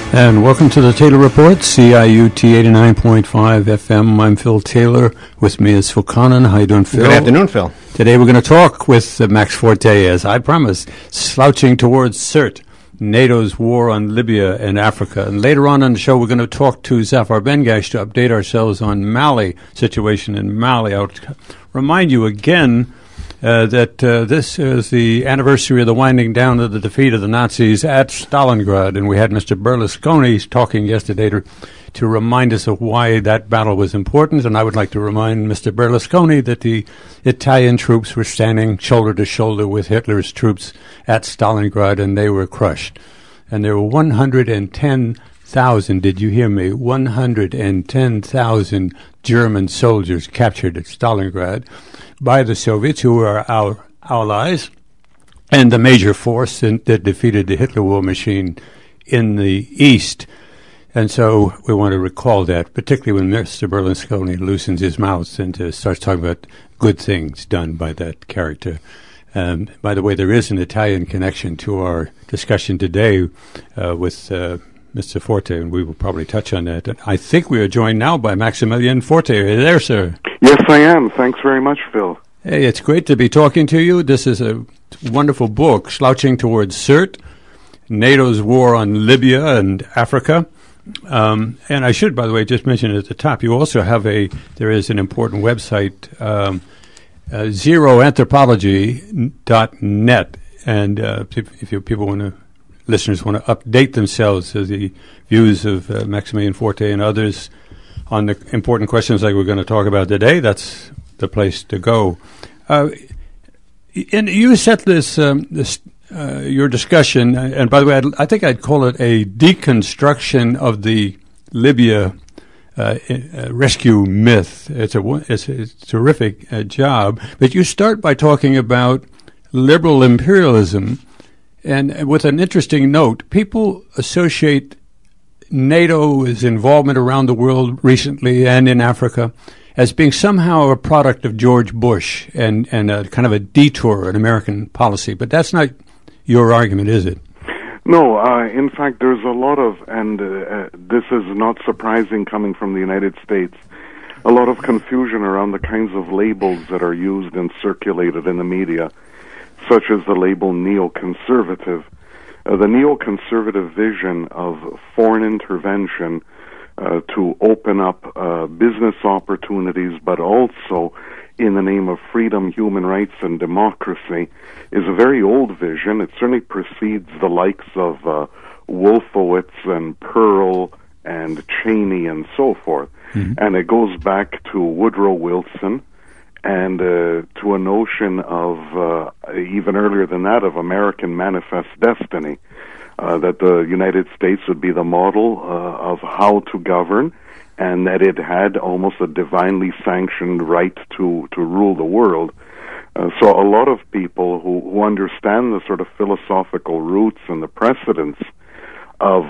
And welcome to the Taylor Report, CIUT 89.5 FM. I'm Phil Taylor. With me is Phil Connon. How you doing, Phil? Good afternoon, Phil. Today we're going to talk with Max Forte, as I promised, slouching towards CERT, NATO's war on Libya and Africa. And later on in the show, we're going to talk to Zafar Bengash to update ourselves on Mali, situation in Mali. I'll remind you again that this is the anniversary of the winding down of the defeat of the Nazis at Stalingrad, and we had Mr. Berlusconi talking yesterday to remind us of why that battle was important, and I would like to remind Mr. Berlusconi that the Italian troops were standing shoulder to shoulder with Hitler's troops at Stalingrad, and they were crushed. And there were 110,000, did you hear me, 110,000 German soldiers captured at Stalingrad by the Soviets, who were our allies, and the major force that defeated the Hitler war machine in the East. And so we want to recall that, particularly when Mr. Berlusconi loosens his mouth and starts talking about good things done by that character. By the way, there is an Italian connection to our discussion today with Mr. Forte, and we will probably touch on that. I think we are joined now by Maximilian Forte. Are you there, sir? Yes, I am. Thanks very much, Phil. Hey, it's great to be talking to you. This is a wonderful book, Slouching Towards CERT, NATO's War on Libya and Africa. And I should, by the way, just mention at the top, you also have there is an important website, zeroanthropology.net. And if listeners want to update themselves to the views of Maximilian Forte and others on the important questions like we're going to talk about today, that's the place to go. And you set this your discussion, and by the way, I think I'd call it a deconstruction of the Libya rescue myth. It's a terrific job, but you start by talking about liberal imperialism, and with an interesting note, people associate NATO's involvement around the world recently and in Africa as being somehow a product of George Bush and a kind of a detour in American policy. But that's not your argument, is it? No, in fact, there's a lot of, and this is not surprising coming from the United States, a lot of confusion around the kinds of labels that are used and circulated in the media, such as the label neoconservative. The neoconservative vision of foreign intervention to open up business opportunities, but also in the name of freedom, human rights, and democracy, is a very old vision. It certainly precedes the likes of Wolfowitz and Pearl and Cheney and so forth. Mm-hmm. And it goes back to Woodrow Wilson and to a notion of, even earlier than that, of American Manifest Destiny, that the United States would be the model of how to govern, and that it had almost a divinely sanctioned right to rule the world. So a lot of people who understand the sort of philosophical roots and the precedents of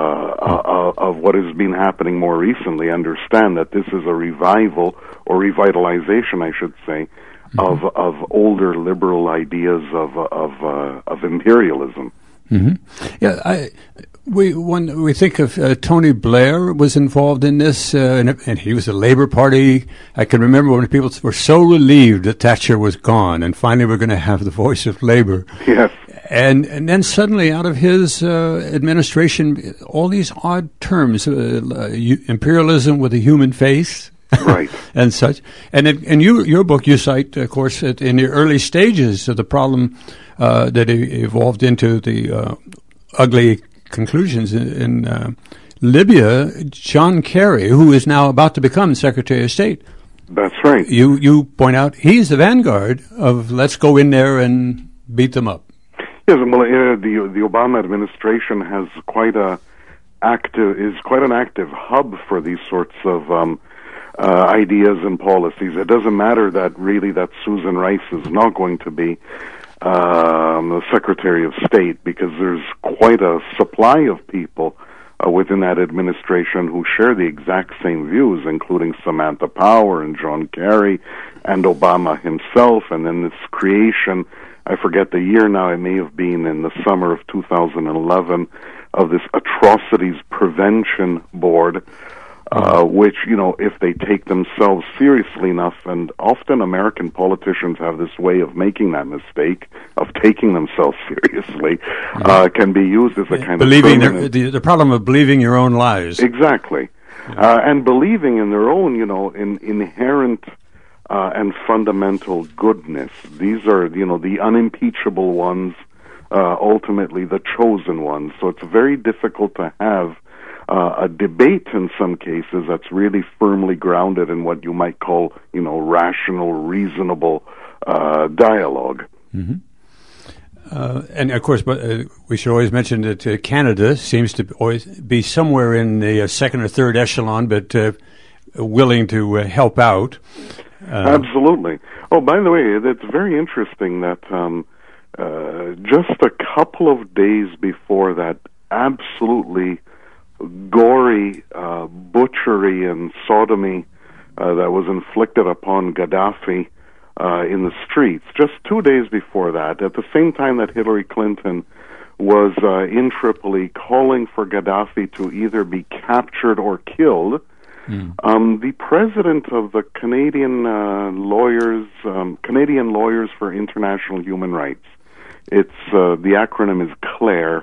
what has been happening more recently understand that this is a revival or revitalization, I should say, mm-hmm. of older liberal ideas of imperialism. Mm-hmm. Yeah, when we think of Tony Blair was involved in this, and he was a Labour Party. I can remember when people were so relieved that Thatcher was gone, and finally we're going to have the voice of Labour. Yes. And then suddenly, out of his administration, all these odd terms, imperialism with a human face. Right. And such. And in your book, you cite, of course, in the early stages of the problem that evolved into the ugly conclusions in Libya, John Kerry, who is now about to become Secretary of State. That's right. You point out he's the vanguard of let's go in there and beat them up. Yes, well, the Obama administration has quite an active hub for these sorts of ideas and policies. It doesn't matter that Susan Rice is not going to be the Secretary of State, because there's quite a supply of people within that administration who share the exact same views, including Samantha Power and John Kerry and Obama himself, and then this creation, I forget the year now, it may have been in the summer of 2011, of this Atrocities Prevention Board, which, if they take themselves seriously enough, and often American politicians have this way of making that mistake, of taking themselves seriously, can be used as a kind of... The problem of believing your own lies. Exactly. And believing in their own, in inherent and fundamental goodness. These are, the unimpeachable ones, ultimately the chosen ones. So it's very difficult to have a debate in some cases that's really firmly grounded in what you might call, rational, reasonable dialogue. Mm-hmm. And of course, we should always mention that Canada seems to always be somewhere in the second or third echelon, but willing to help out. Absolutely. Oh, by the way, it's very interesting that just a couple of days before that absolutely gory butchery and sodomy that was inflicted upon Gaddafi in the streets, just 2 days before that, at the same time that Hillary Clinton was in Tripoli calling for Gaddafi to either be captured or killed, the president of the Canadian Lawyers for International Human Rights, it's the acronym is CLAIRE,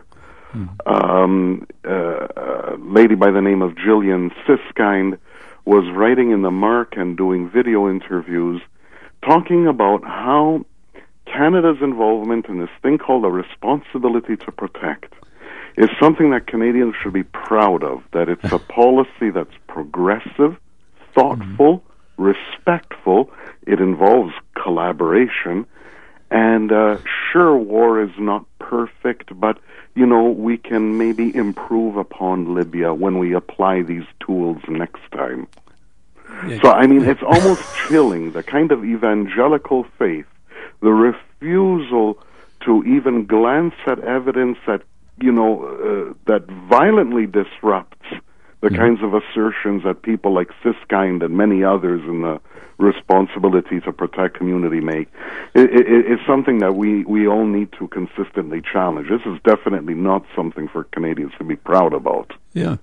lady by the name of Gillian Siskind was writing in the Mark and doing video interviews talking about how Canada's involvement in this thing called a responsibility to protect is something that Canadians should be proud of, that it's a policy that's progressive, thoughtful, respectful, it involves collaboration, and sure, war is not perfect, but, we can maybe improve upon Libya when we apply these tools next time. So, it's almost chilling, the kind of evangelical faith, the refusal to even glance at evidence that, that violently disrupts the kinds of assertions that people like Siskind and many others in the responsibility to protect community make. It's something that we all need to consistently challenge. This is definitely not something for Canadians to be proud about. Yeah,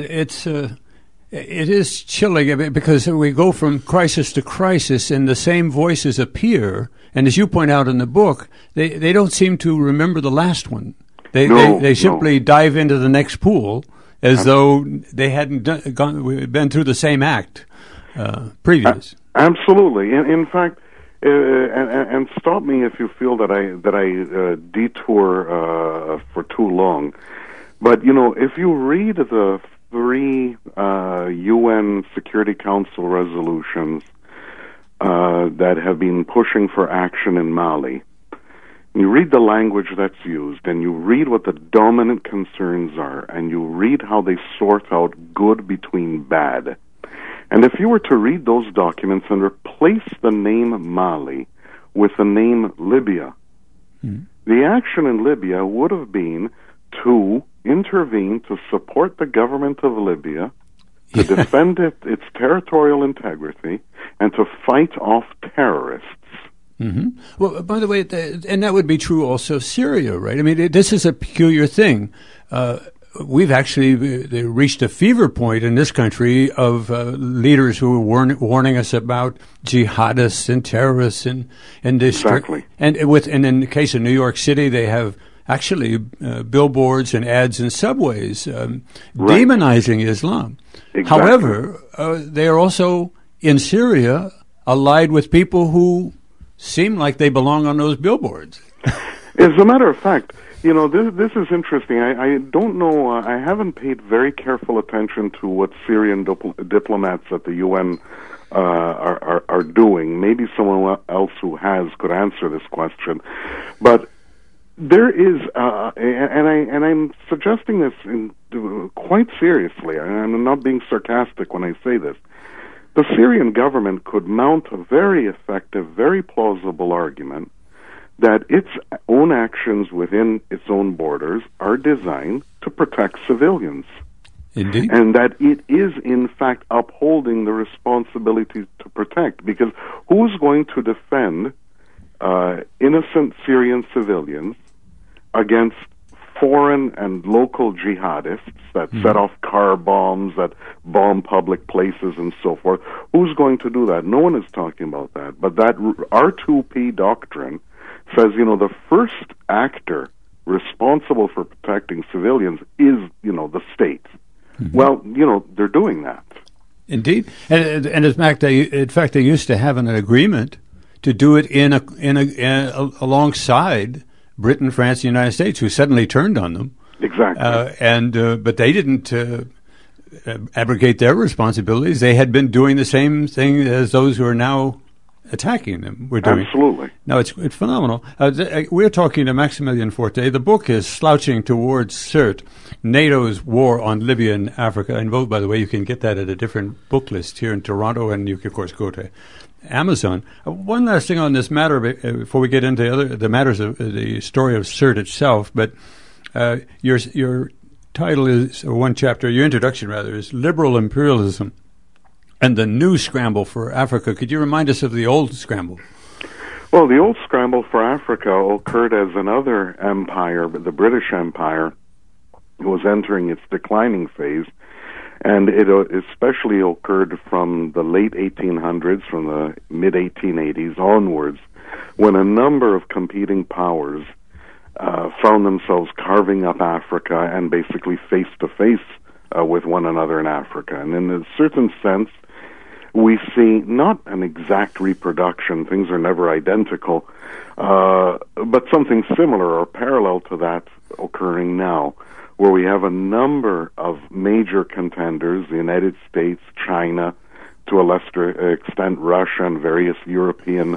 it is chilling because we go from crisis to crisis and the same voices appear. And as you point out in the book, they don't seem to remember the last one. They simply dive into the next pool as though they hadn't been through the same act previous. Absolutely. In fact, and stop me if you feel that I detour for too long. But, if you read the 3 UN Security Council resolutions that have been pushing for action in Mali, you read the language that's used, and you read what the dominant concerns are, and you read how they sort out good between bad. And if you were to read those documents and replace the name Mali with the name Libya, the action in Libya would have been to intervene to support the government of Libya, to defend its territorial integrity, and to fight off terrorists. Mm-hmm. Well, by the way, and that would be true also of Syria, right? This is a peculiar thing. We've actually reached a fever point in this country of leaders who were warning us about jihadists and terrorists and exactly. And in the case of New York City, they have actually billboards and ads in subways demonizing Islam. Exactly. However, they are also in Syria allied with people who seem like they belong on those billboards. As a matter of fact, this is interesting. I don't know, I haven't paid very careful attention to what Syrian diplomats at the UN are doing. Maybe someone else who has could answer this question. But there is, and I'm suggesting this quite seriously, and I'm not being sarcastic when I say this. The Syrian government could mount a very effective, very plausible argument that its own actions within its own borders are designed to protect civilians. Indeed. And that it is, in fact, upholding the responsibility to protect. Because who's going to defend innocent Syrian civilians against foreign and local jihadists that set off car bombs, that bomb public places and so forth? Who's going to do that? No one is talking about that. But that R2P doctrine says, the first actor responsible for protecting civilians is, the state. Mm-hmm. Well, they're doing that. Indeed. And in fact, they used to have an agreement to do it alongside Britain, France, and the United States, who suddenly turned on them. Exactly. But they didn't abrogate their responsibilities. They had been doing the same thing as those who are now attacking them were doing. Absolutely. No, it's phenomenal. We're talking to Maximilian Forte. The book is Slouching Towards CERT, NATO's War on Libya and Africa. And, by the way, you can get that at a different book list here in Toronto, and you can, of course, go to Amazon. One last thing on this matter before we get into the matters of the story of CERT itself, but your title is, or one chapter, your introduction rather, is Liberal Imperialism and the New Scramble for Africa. Could you remind us of the old scramble? Well, the old scramble for Africa occurred as another empire, the British Empire, was entering its declining phase. And it especially occurred from the late 1800s, from the mid-1880s onwards, when a number of competing powers found themselves carving up Africa and basically face-to-face with one another in Africa. And in a certain sense, we see not an exact reproduction, things are never identical, but something similar or parallel to that occurring now, where we have a number of major contenders, the United States, China, to a lesser extent Russia, and various European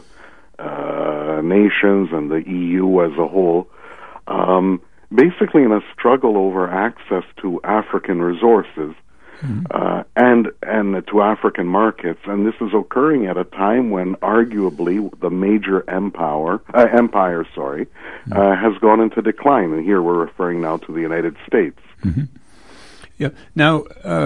nations, and the EU as a whole, basically in a struggle over access to African resources and to African markets. And this is occurring at a time when arguably the major empire has gone into decline. And here we're referring now to the United States. Mm-hmm. Yeah. Now,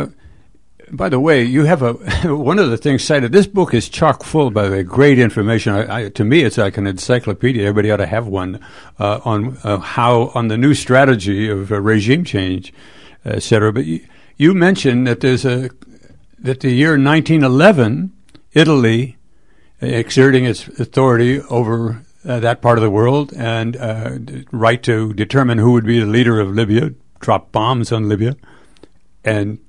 by the way, you have one of the things cited. This book is chock full, by the way, great information. To me, it's like an encyclopedia. Everybody ought to have one on the new strategy of regime change, et cetera. But you mentioned that that the year 1911, Italy, exerting its authority over that part of the world and right to determine who would be the leader of Libya, dropped bombs on Libya, and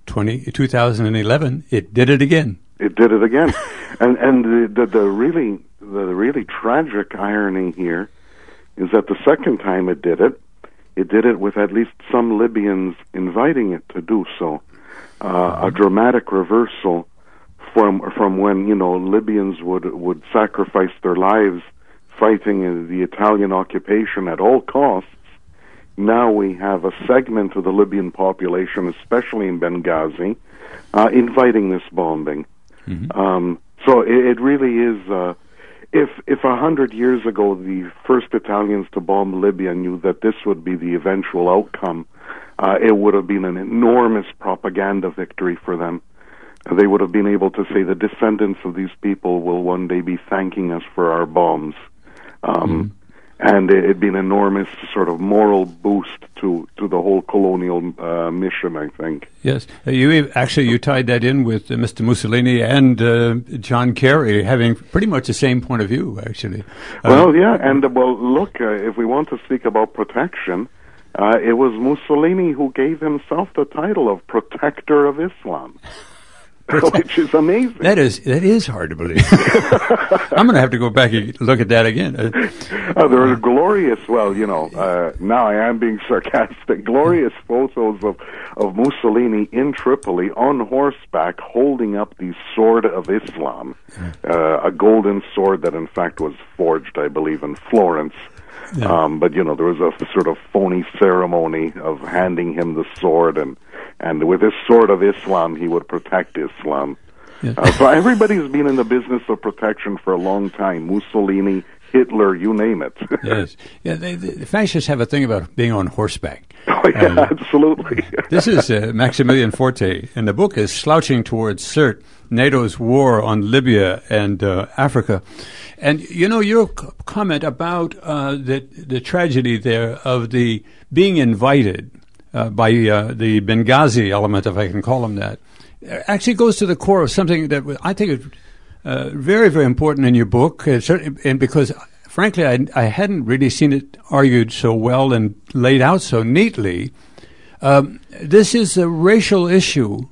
2011, it did it again. It did it again, and the really tragic irony here is that the second time it did it with at least some Libyans inviting it to do so. A dramatic reversal from when Libyans would sacrifice their lives fighting the Italian occupation at all costs. Now we have a segment of the Libyan population, especially in Benghazi, inviting this bombing. Mm-hmm. So it really is. If 100 years ago the first Italians to bomb Libya knew that this would be the eventual outcome, it would have been an enormous propaganda victory for them. They would have been able to say the descendants of these people will one day be thanking us for our bombs. And it'd be an enormous sort of moral boost to the whole colonial mission, I think. Yes. You tied that in with Mr. Mussolini and John Kerry having pretty much the same point of view, actually. Look, if we want to speak about protection, it was Mussolini who gave himself the title of Protector of Islam. Which is amazing. That is hard to believe. I'm going to have to go back and look at that again. There are glorious, now I am being sarcastic, glorious photos of Mussolini in Tripoli on horseback holding up the Sword of Islam, a golden sword that in fact was forged, I believe, in Florence. Yeah. But there was a sort of phony ceremony of handing him the sword, and with this Sword of Islam, he would protect Islam. Yeah. So everybody's been in the business of protection for a long time. Mussolini, Hitler, you name it. Yes. Yeah, the fascists have a thing about being on horseback. Oh, yeah, absolutely. This is Maximilian Forte, and the book is Slouching Towards Sirte, NATO's War on Libya and Africa. And, your comment about the tragedy there of the being invited by the Benghazi element, if I can call them that, actually goes to the core of something that I think is very, very important in your book, and because, frankly, I hadn't really seen it argued so well and laid out so neatly. This is a racial issue.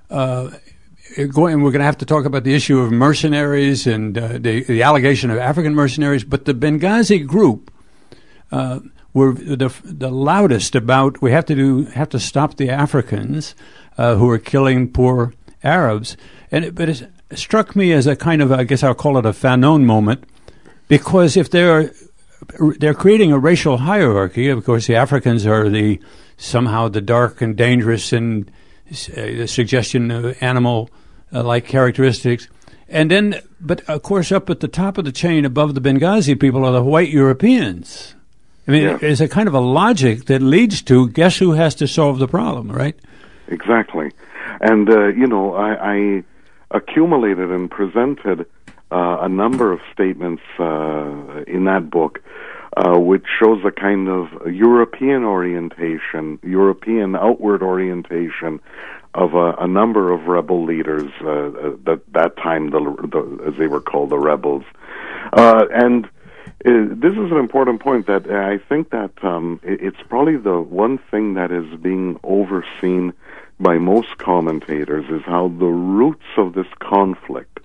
We're going to have to talk about the issue of mercenaries and the allegation of African mercenaries, but the Benghazi group were the loudest about we have to stop the Africans who are killing poor Arabs. But it struck me as a kind of, I guess I'll call it a Fanon moment, because if they're creating a racial hierarchy, of course the Africans are somehow the dark and dangerous and the suggestion of animal-like characteristics. And then, but of course, up at the top of the chain above the Benghazi people are the white Europeans. I mean, There's a kind of a logic that leads to guess who has to solve the problem, right? Exactly. And, I accumulated and presented a number of statements in that book which shows a kind of European orientation, European outward orientation of a number of rebel leaders that time, as they were called, the rebels. And this is an important point that I think that it's probably the one thing that is being overseen by most commentators is how the roots of this conflict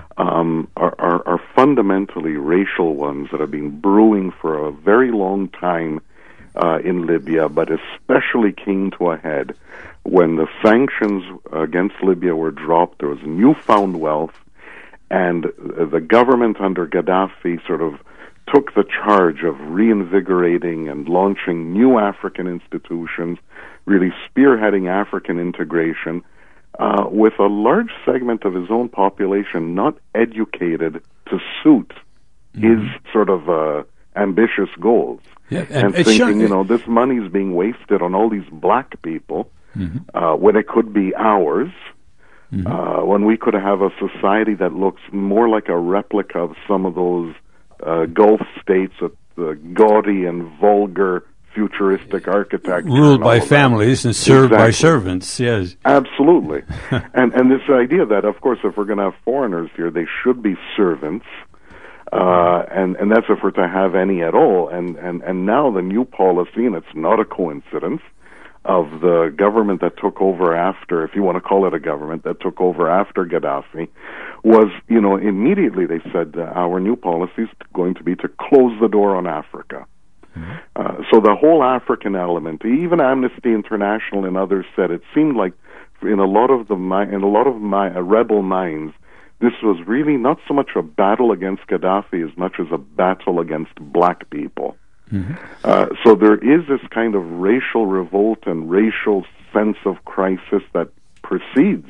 are fundamentally racial ones that have been brewing for a very long time in Libya, but especially came to a head when the sanctions against Libya were dropped. There was newfound wealth, and the government under Gaddafi sort of took the charge of reinvigorating and launching new African institutions, really spearheading African integration, with a large segment of his own population not educated to suit his sort of ambitious goals. Yeah, and thinking, this money is being wasted on all these black people when it could be ours, when we could have a society that looks more like a replica of some of those Gulf states with the gaudy and vulgar futuristic architecture. Ruled by families and served by servants, yes. Absolutely. and this idea that, of course, if we're going to have foreigners here, they should be servants, and that's if we're to have any at all. And now the new policy, and it's not a coincidence, of the government that took over after, if you want to call it a government, that took over after Gaddafi, was, immediately they said our new policy is going to be to close the door on Africa. So the whole African element, even Amnesty International and others said it seemed like in a lot of my rebel minds, this was really not so much a battle against Gaddafi as much as a battle against black people. So there is this kind of racial revolt and racial sense of crisis that precedes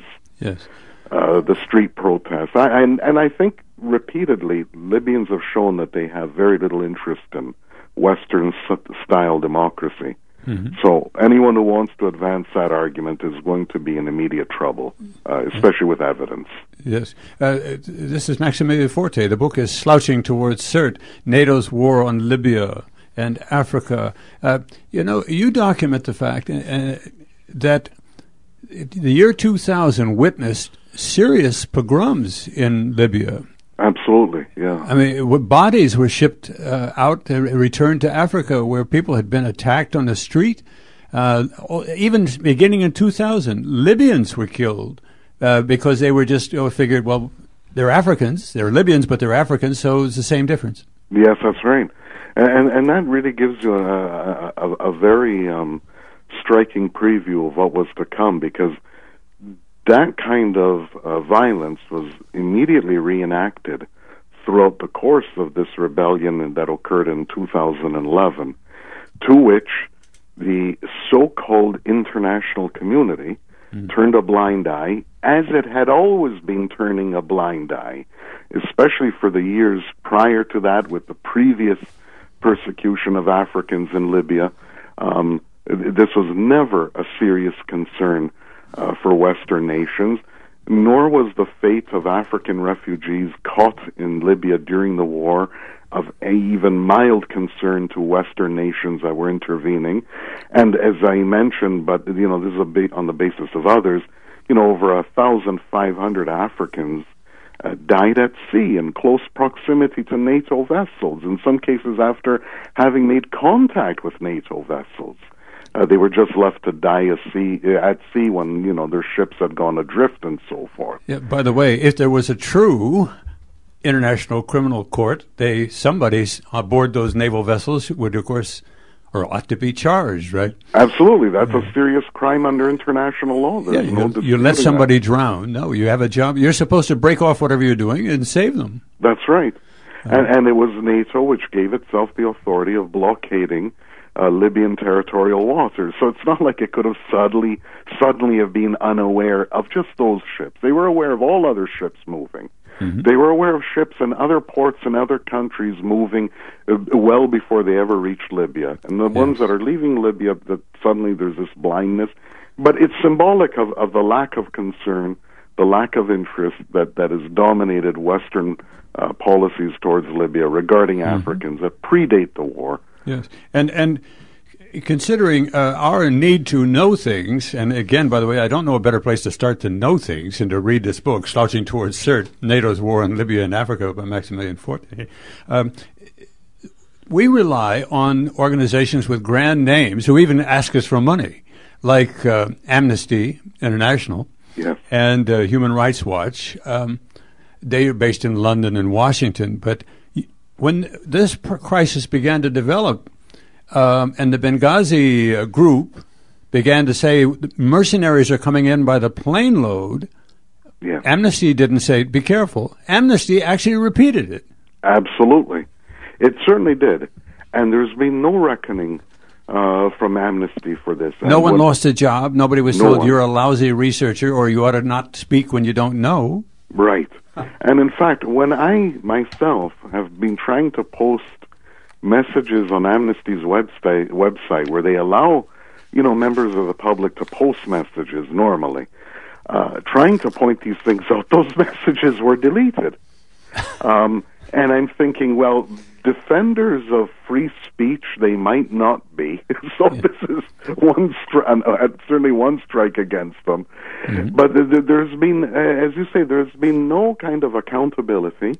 the street protests. And I think repeatedly Libyans have shown that they have very little interest in Western-style democracy. So anyone who wants to advance that argument is going to be in immediate trouble, especially with evidence. Yes. This is Maximilian Forte. The book is Slouching Towards Sirte, NATO's War on Libya and Africa. You document the fact that the year 2000 witnessed serious pogroms in Libya. Absolutely, yeah. I mean, bodies were shipped out to return to Africa where people had been attacked on the street. Even beginning in 2000, Libyans were killed because they were just figured, well, they're Africans. They're Libyans, but they're Africans, so it's the same difference. Yes, that's right. And that really gives you a very striking preview of what was to come, because that kind of violence was immediately reenacted throughout the course of this rebellion that occurred in 2011, to which the so-called international community turned a blind eye, as it had always been turning a blind eye, especially for the years prior to that with the previous persecution of Africans in Libya. This was never a serious concern for Western nations, nor was the fate of African refugees caught in Libya during the war of a even mild concern to Western nations that were intervening. And as I mentioned, but this is on the basis of others, over 1,500 Africans died at sea in close proximity to NATO vessels, in some cases after having made contact with NATO vessels. They were just left to die at sea when, their ships had gone adrift and so forth. Yeah, by the way, if there was a true International Criminal Court, somebody aboard those naval vessels would, of course, or ought to be charged, right? Absolutely. That's a serious crime under international law. You let somebody drown. No, you have a job. You're supposed to break off whatever you're doing and save them. That's right. And it was NATO which gave itself the authority of blockading Libyan territorial waters. So it's not like it could have suddenly have been unaware of just those ships. They were aware of all other ships moving. Mm-hmm. They were aware of ships in other ports in other countries moving well before they ever reached Libya. And the ones that are leaving Libya, that suddenly there's this blindness. But it's symbolic of the lack of concern, the lack of interest that has dominated Western policies towards Libya regarding Africans that predate the war. Yes, and considering our need to know things, and again, by the way, I don't know a better place to start to know things and to read this book, Slouching Towards CERT, NATO's War in Libya and Africa by Maximilian Forte. We rely on organizations with grand names who even ask us for money, like Amnesty International and Human Rights Watch. They are based in London and Washington, but when this crisis began to develop, and the Benghazi group began to say mercenaries are coming in by the plane load, Amnesty didn't say, be careful. Amnesty actually repeated it. Absolutely. It certainly did. And there's been no reckoning from Amnesty for this. No one lost a job. Nobody was told you're a lousy researcher or you ought to not speak when you don't know. Right. And in fact, when I myself have been trying to post messages on Amnesty's website where they allow, members of the public to post messages normally, trying to point these things out, those messages were deleted. And I'm thinking, well, defenders of free speech, they might not be. So this is certainly one strike against them. Mm-hmm. But there's been, as you say, there's been no kind of accountability.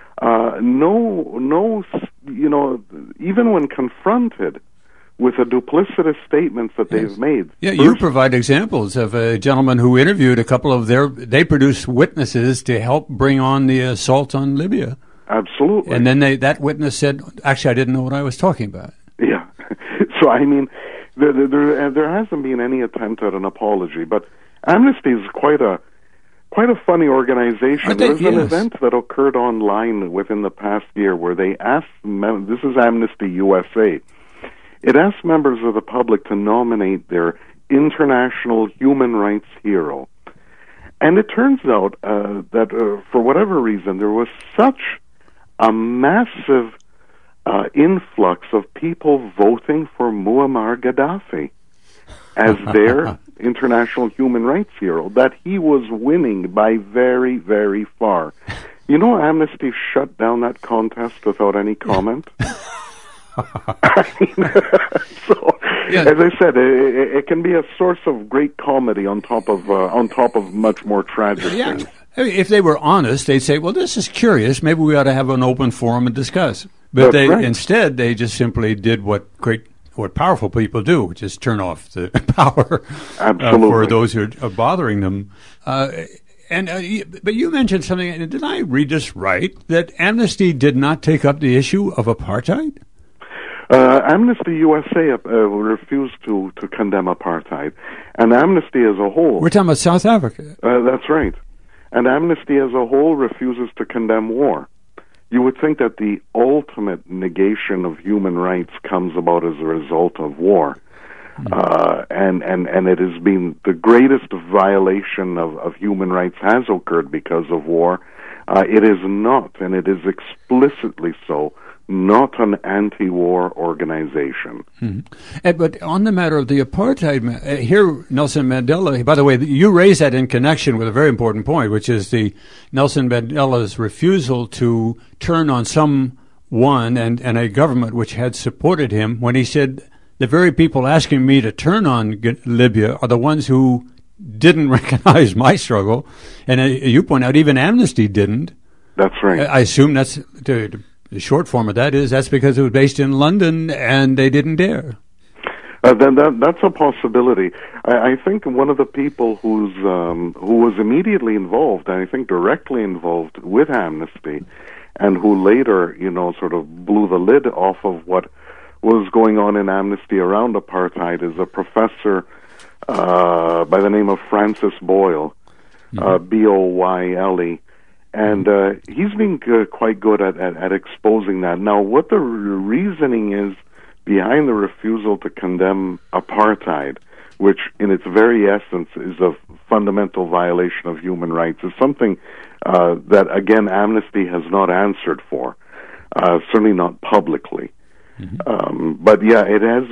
Even when confronted with the duplicitous statements that they've made. Yeah, you provide examples of a gentleman who interviewed a couple of they produced witnesses to help bring on the assault on Libya. Absolutely. And then that witness said, actually, I didn't know what I was talking about. Yeah. So, I mean, there hasn't been any attempt at an apology, but Amnesty is quite a funny organization. There's an event that occurred online within the past year where they asked, this is Amnesty USA, it asked members of the public to nominate their international human rights hero. And it turns out that for whatever reason, there was such a massive influx of people voting for Muammar Gaddafi as their international human rights hero that he was winning by very, very far. Amnesty shut down that contest without any comment. As I said, it can be a source of great comedy on top of much more tragic things. I mean, if they were honest, they'd say, well, this is curious. Maybe we ought to have an open forum and discuss. But instead, they just simply did what powerful people do, which is turn off the power for those who are bothering them. But you mentioned something, and did I read this right, that Amnesty did not take up the issue of apartheid? Amnesty USA refused to condemn apartheid. And Amnesty as a whole... We're talking about South Africa. That's right. And Amnesty as a whole refuses to condemn war. You would think that the ultimate negation of human rights comes about as a result of war. and it has been the greatest violation of human rights has occurred because of war. It is not, and it is explicitly so, not an anti-war organization. But on the matter of the apartheid, here Nelson Mandela, by the way, you raised that in connection with a very important point, which is the Nelson Mandela's refusal to turn on someone and a government which had supported him when he said, the very people asking me to turn on Libya are the ones who didn't recognize my struggle. And you point out even Amnesty didn't. That's right. I assume that's... The short form of that is that's because it was based in London and they didn't dare. Then that's a possibility. I think one of the people who was immediately involved, and I think directly involved with Amnesty, and who later, sort of blew the lid off of what was going on in Amnesty around apartheid, is a professor by the name of Francis Boyle, Boyle. And he's been quite good at exposing that. Now, what the reasoning is behind the refusal to condemn apartheid, which in its very essence is a fundamental violation of human rights, is something that, again, Amnesty has not answered for, certainly not publicly. But yeah, it has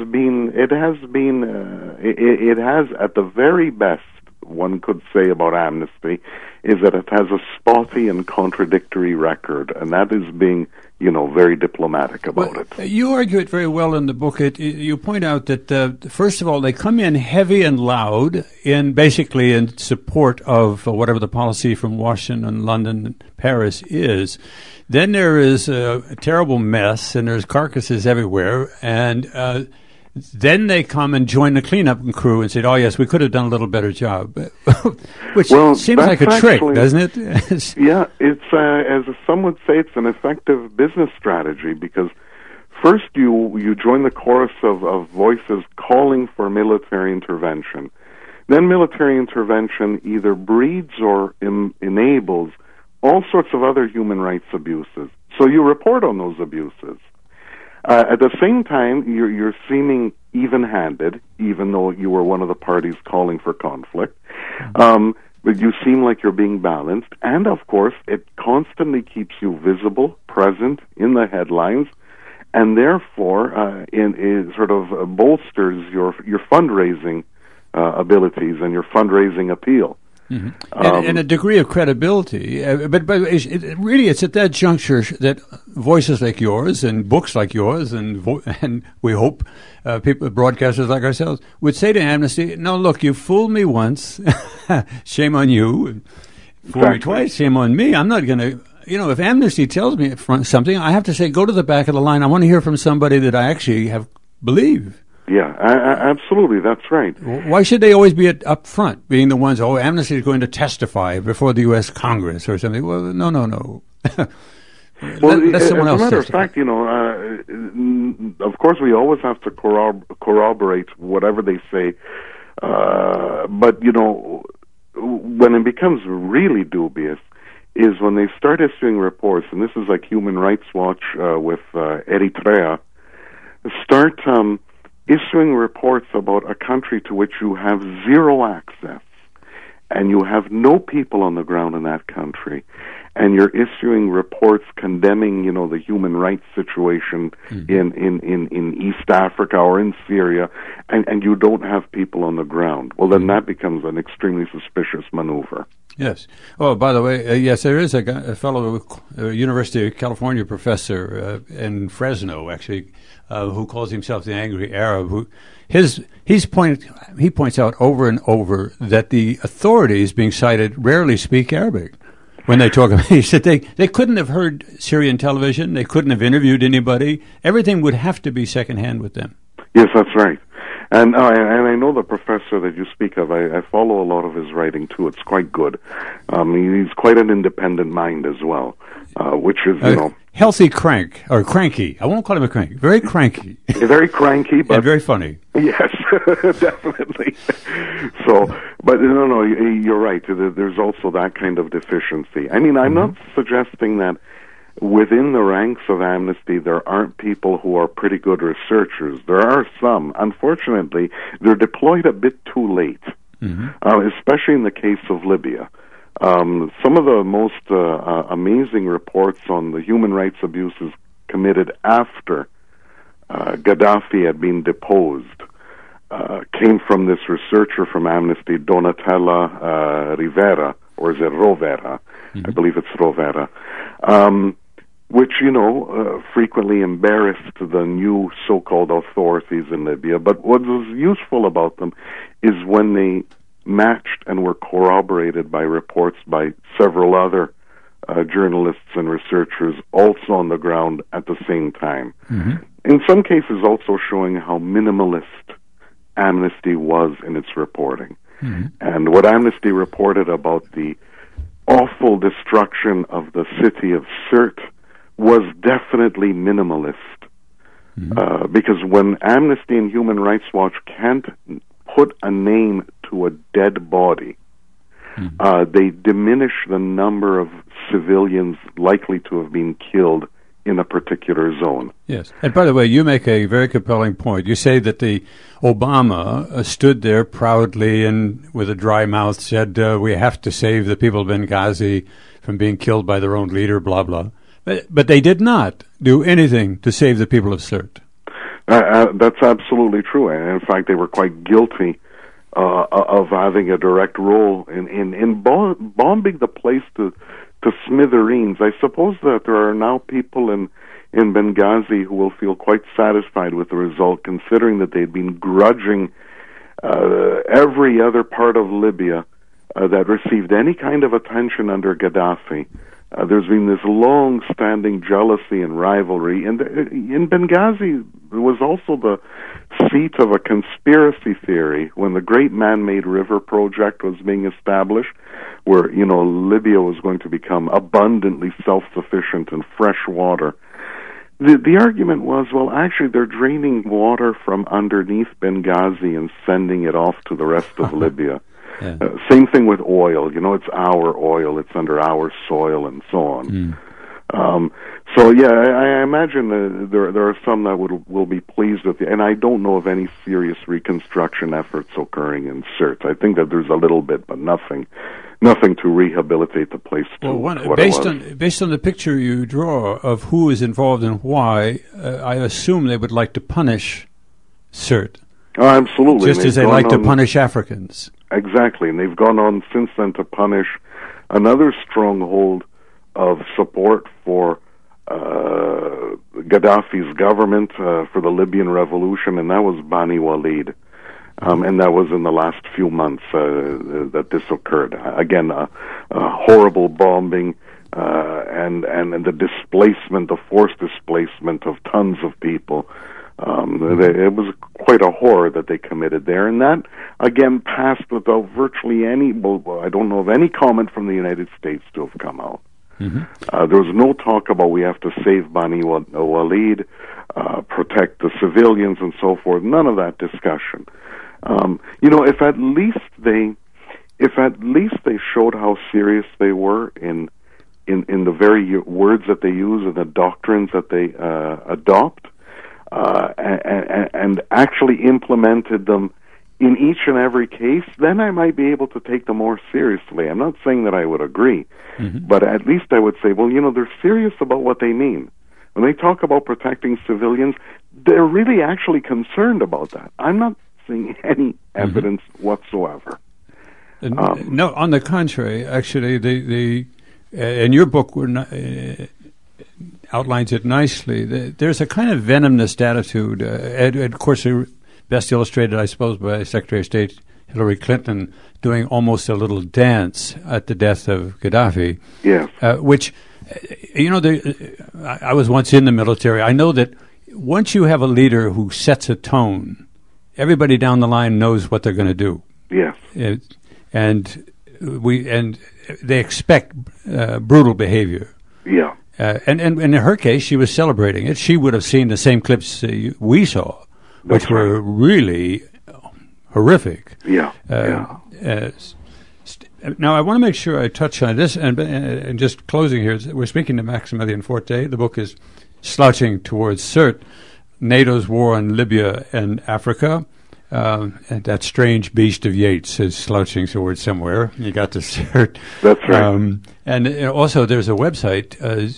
at the very best, one could say about Amnesty, is that it has a spotty and contradictory record, and that is being, very diplomatic about it. You argue it very well in the book. You point out that, first of all, they come in heavy and loud basically in support of whatever the policy from Washington, London, Paris is. Then there is a terrible mess, and there's carcasses everywhere, and then they come and join the cleanup crew and say, oh, yes, we could have done a little better job. Which seems like a trick, doesn't it? Yeah, it's, as some would say, it's an effective business strategy, because first you join the chorus of voices calling for military intervention. Then military intervention either breeds or enables all sorts of other human rights abuses. So you report on those abuses. At the same time, you're seeming even-handed, even though you were one of the parties calling for conflict. But you seem like you're being balanced. And, of course, it constantly keeps you visible, present, in the headlines, and therefore it sort of bolsters your fundraising abilities and your fundraising appeal. And a degree of credibility. But it's at that juncture that voices like yours and books like yours and we hope people, broadcasters like ourselves, would say to Amnesty, no, look, you fooled me once. Shame on you. Fooled me twice. Shame on me. I'm not going to... if Amnesty tells me something, I have to say, go to the back of the line. I want to hear from somebody that I actually believe. Yeah, absolutely, that's right. Why should they always be up front, being the ones, Amnesty is going to testify before the U.S. Congress or something? Well, no. Well, let someone else as a matter testify. of fact, of course we always have to corroborate whatever they say, but, when it becomes really dubious is when they start issuing reports, and this is like Human Rights Watch with Eritrea, start... issuing reports about a country to which you have zero access, and you have no people on the ground in that country, and you're issuing reports condemning, the human rights situation in East Africa or in Syria, and you don't have people on the ground. Well, then that becomes an extremely suspicious maneuver. Yes. Oh, by the way, yes, there is a fellow, University of California professor in Fresno, actually, who calls himself the Angry Arab. He points out over and over that the authorities being cited rarely speak Arabic when they talk about. He said they couldn't have heard Syrian television. They couldn't have interviewed anybody. Everything would have to be secondhand with them. Yes, that's right. And I know the professor that you speak of. I follow a lot of his writing too. It's quite good. He's quite an independent mind as well, which is healthy crank or cranky. I won't call him a crank. Very cranky. Very cranky, but and very funny. Yes, definitely. So, but no, you're right. There's also that kind of deficiency. I mean, I'm not suggesting that within the ranks of Amnesty, there aren't people who are pretty good researchers. There are some. Unfortunately, they're deployed a bit too late, especially in the case of Libya. Some of the most amazing reports on the human rights abuses committed after Gaddafi had been deposed came from this researcher from Amnesty, Donatella Rivera, or is it Rovera? I believe it's Rovera, which, frequently embarrassed the new so-called authorities in Libya. But what was useful about them is when they matched and were corroborated by reports by several other journalists and researchers also on the ground at the same time. In some cases also showing how minimalist Amnesty was in its reporting. And what Amnesty reported about the awful destruction of the city of Sirte was definitely minimalist. Because when Amnesty and Human Rights Watch can't put a name to a dead body, they diminish the number of civilians likely to have been killed in a particular zone. Yes. And by the way, you make a very compelling point. You say that the Obama stood there proudly and with a dry mouth said, we have to save the people of Benghazi from being killed by their own leader, blah, blah. But they did not do anything to save the people of Sirte. That's absolutely true. And in fact, they were quite guilty of having a direct role in bombing the place to smithereens. I suppose that there are now people in Benghazi who will feel quite satisfied with the result, considering that they'd been grudging every other part of Libya that received any kind of attention under Gaddafi. There's been this long-standing jealousy and rivalry. And in Benghazi, it was also the seat of a conspiracy theory when the Great Man-Made River Project was being established, where, Libya was going to become abundantly self-sufficient in fresh water. The argument was, well, actually, they're draining water from underneath Benghazi and sending it off to the rest of Libya. Yeah. Same thing with oil. It's our oil. It's under our soil and so on. I imagine there are some that will be pleased with it. And I don't know of any serious reconstruction efforts occurring in Sirte. I think that there's a little bit, but nothing to rehabilitate the place to what it was. Based on the picture you draw of who is involved and why, I assume they would like to punish Sirte. Oh, absolutely. Just as they like to punish Africans. Exactly, and they've gone on since then to punish another stronghold of support for Gaddafi's government, for the Libyan revolution, and that was Bani Walid. And that was in the last few months that this occurred. Again, a horrible bombing and the displacement, the forced displacement of tons of people. It was quite a horror that they committed there, and that again passed without virtually any. I don't know of any comment from the United States to have come out. There was no talk about we have to save Bani Walid, protect the civilians, and so forth. None of that discussion. If at least they showed how serious they were in the very words that they use and the doctrines that they adopt. And actually implemented them in each and every case, then I might be able to take them more seriously. I'm not saying that I would agree, but at least I would say, well, they're serious about what they mean. When they talk about protecting civilians, they're really actually concerned about that. I'm not seeing any evidence whatsoever. No, on the contrary, actually, the in your book outlines it nicely. There's a kind of venomous attitude, and of course, best illustrated, I suppose, by Secretary of State Hillary Clinton doing almost a little dance at the death of Gaddafi. Yeah. Which, I was once in the military. I know that once you have a leader who sets a tone, everybody down the line knows what they're going to do. Yeah. And they expect brutal behavior. Yeah. And in her case, she was celebrating it. She would have seen the same clips we saw, which were really horrific. Yeah. Now, I want to make sure I touch on this, and just closing here, we're speaking to Maximilian Forte. The book is Slouching Towards CERT, NATO's War on Libya and Africa. And that strange beast of Yates is slouching towards somewhere. You got to CERT. That's right. And also there's a website,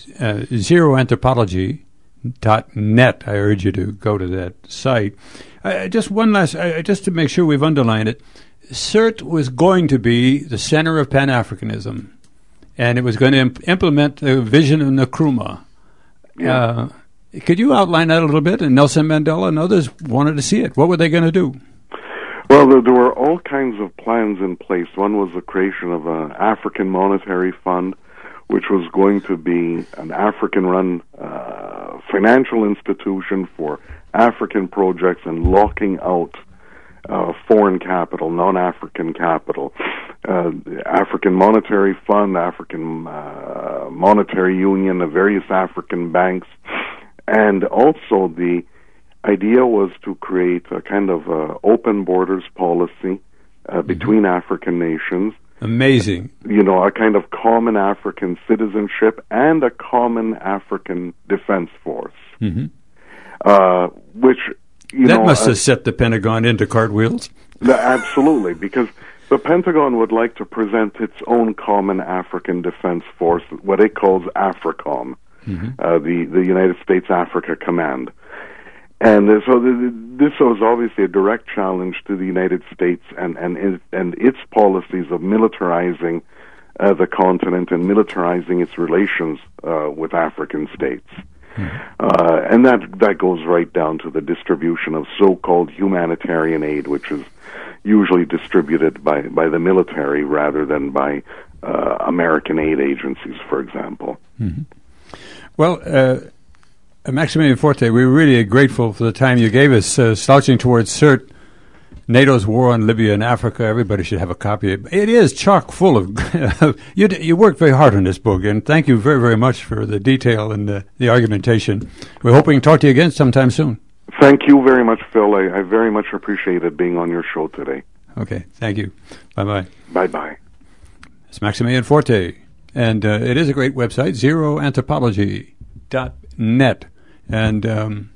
zeroanthropology.net. I urge you to go to that site. Just one last, just to make sure we've underlined it. CERT was going to be the center of Pan-Africanism, and it was going to implement the vision of Nkrumah. Yeah. Could you outline that a little bit? And Nelson Mandela and others wanted to see it. What were they going to do? Well, there were all kinds of plans in place. One was the creation of an African Monetary Fund, which was going to be an African-run financial institution for African projects and locking out foreign capital, non-African capital. African Monetary Fund, African Monetary Union, the various African banks. And also the idea was to create a kind of open borders policy between African nations. Amazing. You know, a kind of common African citizenship and a common African defense force. Mm-hmm. Which, that must have set the Pentagon into cartwheels. Absolutely, because the Pentagon would like to present its own common African defense force, what it calls AFRICOM. Mm-hmm. The United States Africa Command. And so this was obviously a direct challenge to the United States and its policies of militarizing the continent and militarizing its relations with African states. Mm-hmm. And that goes right down to the distribution of so-called humanitarian aid, which is usually distributed by the military rather than by American aid agencies, for example. Mm-hmm. Well, Maximilian Forte, we're really grateful for the time you gave us. Slouching Towards CERT, NATO's War on Libya and Africa. Everybody should have a copy. It is chock full of... you worked very hard on this book, and thank you very, very much for the detail and the argumentation. We're hoping to talk to you again sometime soon. Thank you very much, Phil. I very much appreciated being on your show today. Okay, thank you. Bye-bye. Bye-bye. It's Maximilian Forte. And it is a great website, zeroanthropology.net. And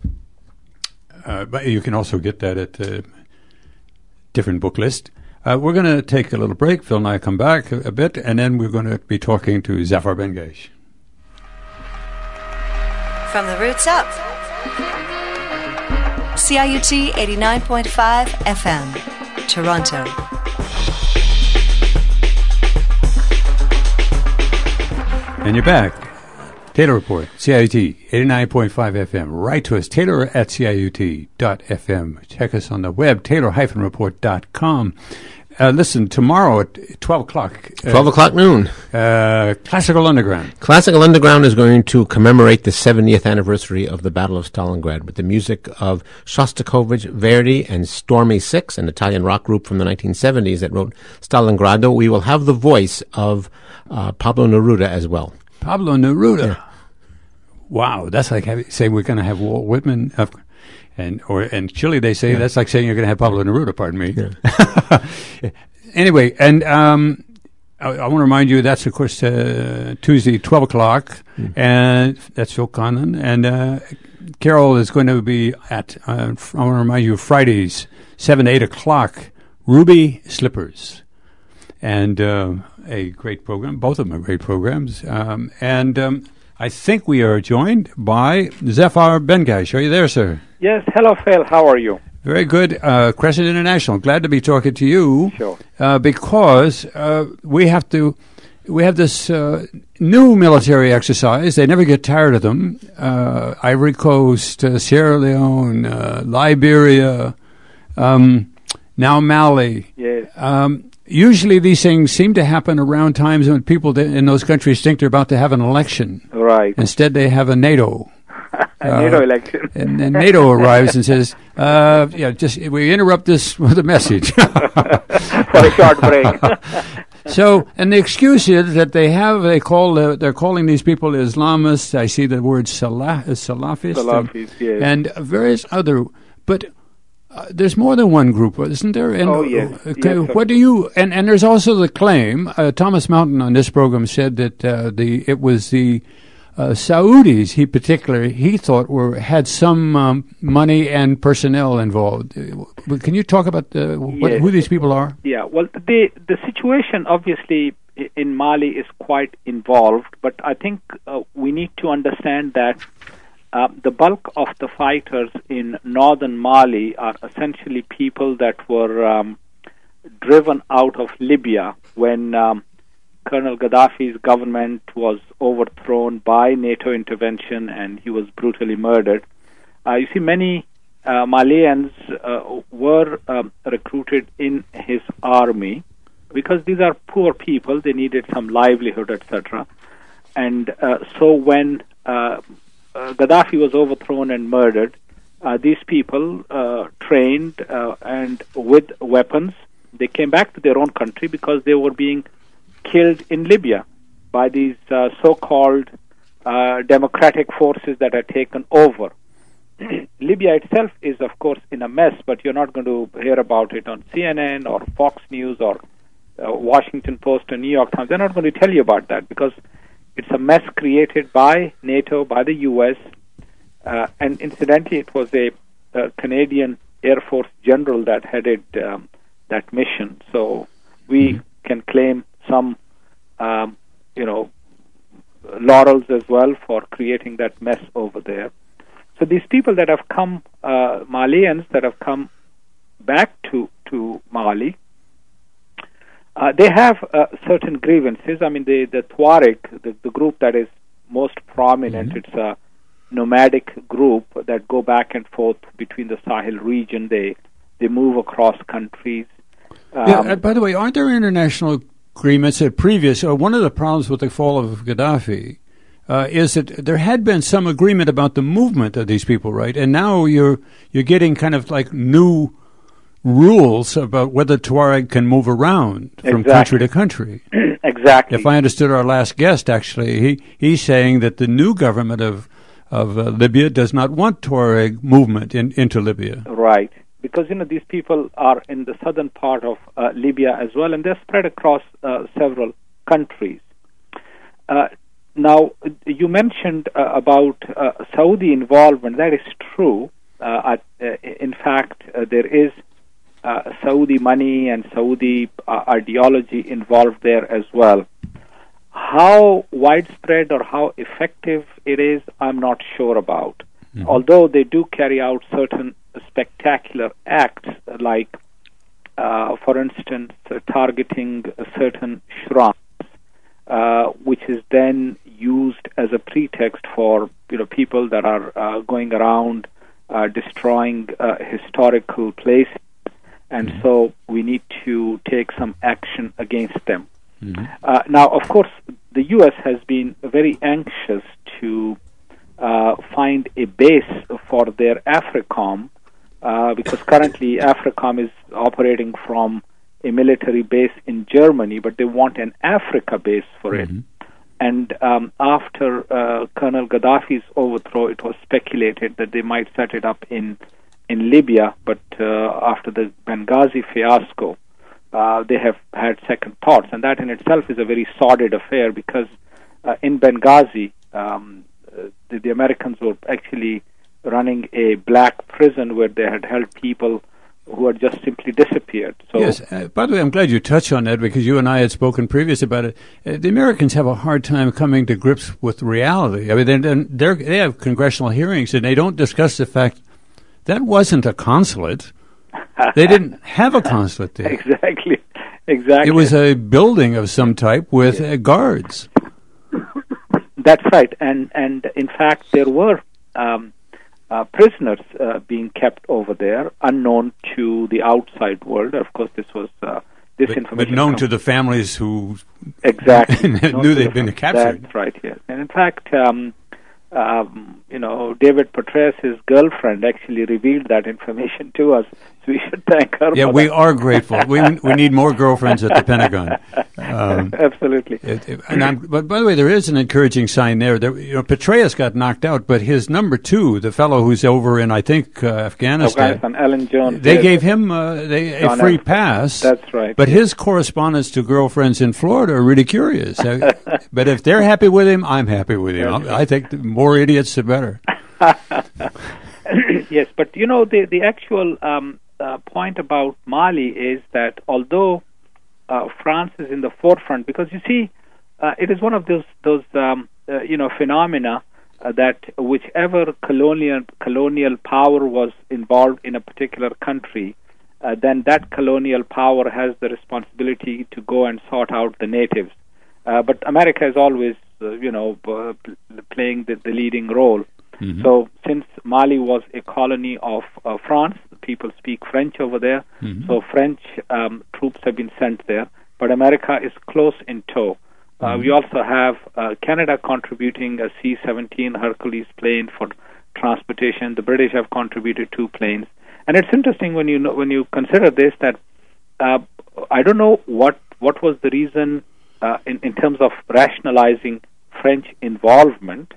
but you can also get that at a different book list. We're going to take a little break. Phil and I come back a bit, and then we're going to be talking to Zafar Ben-Gaish. From the roots up. CIUT 89.5 FM, Toronto. And you're back. Taylor Report, CIUT 89.5 FM. Write to us, Taylor at CIUT.FM. Check us on the web, Taylor-report.com. Listen, tomorrow at 12 o'clock. 12 o'clock noon. Classical Underground. Classical Underground is going to commemorate the 70th anniversary of the Battle of Stalingrad with the music of Shostakovich, Verdi, and Stormy Six, an Italian rock group from the 1970s that wrote Stalingrado. We will have the voice of Pablo Neruda as well. Pablo Neruda. Yeah. Wow, that's like saying we're going to have Walt Whitman. And Chile, they say that's like saying you're going to have Pablo Neruda, pardon me. Yeah. Anyway, and I want to remind you that's, of course, Tuesday, 12 o'clock, and that's Phil Conlon. And Carol is going to be at, I want to remind you, Fridays, 7 to 8 o'clock, Ruby Slippers. And a great program. Both of them are great programs. I think we are joined by Zafar Ben-Gaish. Are you there, sir? Yes. Hello, Phil. How are you? Very good. Crescent International. Glad to be talking to you. Sure. Because we have this new military exercise. They never get tired of them. Ivory Coast, Sierra Leone, Liberia, now Mali. Yes. Usually these things seem to happen around times when people in those countries think they're about to have an election. Right. Instead, they have a NATO. NATO election. And then NATO arrives and says, we interrupt this with a message. For a short break. So, and the excuse is that they're calling these people Islamists. I see the word Salafist. Salafist, yes. And various other, but there's more than one group, isn't there? And, Oh, yes. Okay, Yes, sir. what do you? And there's also the claim. Thomas Mountain on this program said that it was the Saudis. He thought had some money and personnel involved. Can you talk about Yes. who these people are? Yeah, well, the situation obviously in Mali is quite involved, but I think we need to understand that the bulk of the fighters in northern Mali are essentially people that were driven out of Libya when Colonel Gaddafi's government was overthrown by NATO intervention and he was brutally murdered. You see, many Malians were recruited in his army because these are poor people. They needed some livelihood, etc. And so when Gaddafi was overthrown and murdered, these people trained and with weapons, they came back to their own country because they were being killed in Libya by these so-called democratic forces that had taken over. Libya itself is, of course, in a mess, but you're not going to hear about it on CNN or Fox News or Washington Post or New York Times. They're not going to tell you about that because it's a mess created by NATO, by the U.S., and incidentally, it was a Canadian Air Force general that headed that mission. So we can claim some, laurels as well for creating that mess over there. So these people that have come, Malians that have come back to Mali, they have certain grievances. I mean, the Tuareg, the group that is most prominent, it's a nomadic group that go back and forth between the Sahel region. They move across countries. By the way, aren't there international agreements that one of the problems with the fall of Gaddafi is that there had been some agreement about the movement of these people, right? And now you're getting kind of like new rules about whether Tuareg can move around from country to country. Exactly. If I understood our last guest, actually, he's saying that the new government of Libya does not want Tuareg movement into Libya. Right. Because, these people are in the southern part of Libya as well, and they're spread across several countries. Now, you mentioned about Saudi involvement. That is true. In fact, there is Saudi money and Saudi ideology involved there as well. How widespread or how effective it is, I'm not sure about. Mm-hmm. Although they do carry out certain spectacular acts, like, for instance, targeting certain shrines, which is then used as a pretext for people that are going around destroying historical places, and so we need to take some action against them. Mm-hmm. Now, of course, the U.S. has been very anxious to find a base for their AFRICOM, because currently AFRICOM is operating from a military base in Germany, but they want an Africa base for it. And after Colonel Gaddafi's overthrow, it was speculated that they might set it up in Libya, but after the Benghazi fiasco, they have had second thoughts, and that in itself is a very sordid affair because in Benghazi, the Americans were actually running a black prison where they had held people who had just simply disappeared. So, yes. By the way, I'm glad you touched on that because you and I had spoken previous about it. The Americans have a hard time coming to grips with reality. I mean, they have congressional hearings and they don't discuss the fact that wasn't a consulate. They didn't have a consulate there. Exactly. It was a building of some type with guards. That's right. And in fact, there were prisoners being kept over there, unknown to the outside world. Of course, this was this information, but known to the families who exactly knew they'd been captured. That's right. Yes, and in fact, David Petraeus' girlfriend actually revealed that information to us. So we should thank her. Yeah, we are grateful. We need more girlfriends at the Pentagon. Absolutely. But by the way, there is an encouraging sign there. Petraeus got knocked out, but his number two, the fellow who's over in, I think, Afghanistan, Alan Jones. They gave him a free pass. That's right. But his correspondence to girlfriends in Florida are really curious. But if they're happy with him, I'm happy with him. I think the more idiots, the better. Yes, but the actual point about Mali is that although France is in the forefront, because you see, it is one of those phenomena that whichever colonial power was involved in a particular country, then that colonial power has the responsibility to go and sort out the natives. But America is always, playing the leading role. Mm-hmm. So since Mali was a colony of France, people speak French over there, mm-hmm. So French troops have been sent there, but America is close in tow. Mm-hmm. We also have Canada contributing a C-17 Hercules plane for transportation. The British have contributed 2 planes. And it's interesting when you consider this that I don't know what was the reason in terms of rationalizing French involvement.